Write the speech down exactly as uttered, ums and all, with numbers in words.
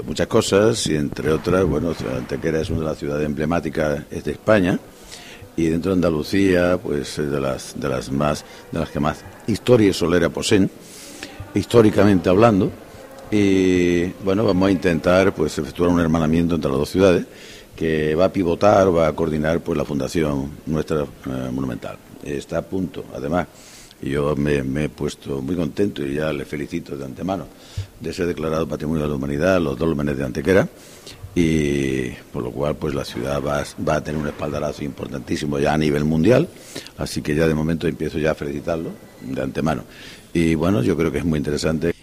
muchas cosas y entre otras, bueno, Antequera es una de las ciudades emblemáticas de España y dentro de Andalucía, pues de las de las más de las que más historia y solera poseen, históricamente hablando. Y bueno, vamos a intentar pues efectuar un hermanamiento entre las dos ciudades que va a pivotar, va a coordinar pues la fundación nuestra eh, monumental. Está a punto, además, y yo me, me he puesto muy contento y ya le felicito de antemano de ser declarado Patrimonio de la Humanidad los dólmenes de Antequera, y por lo cual pues la ciudad va, va a tener un espaldarazo importantísimo ya a nivel mundial, así que ya de momento empiezo ya a felicitarlo de antemano. Y bueno, yo creo que es muy interesante.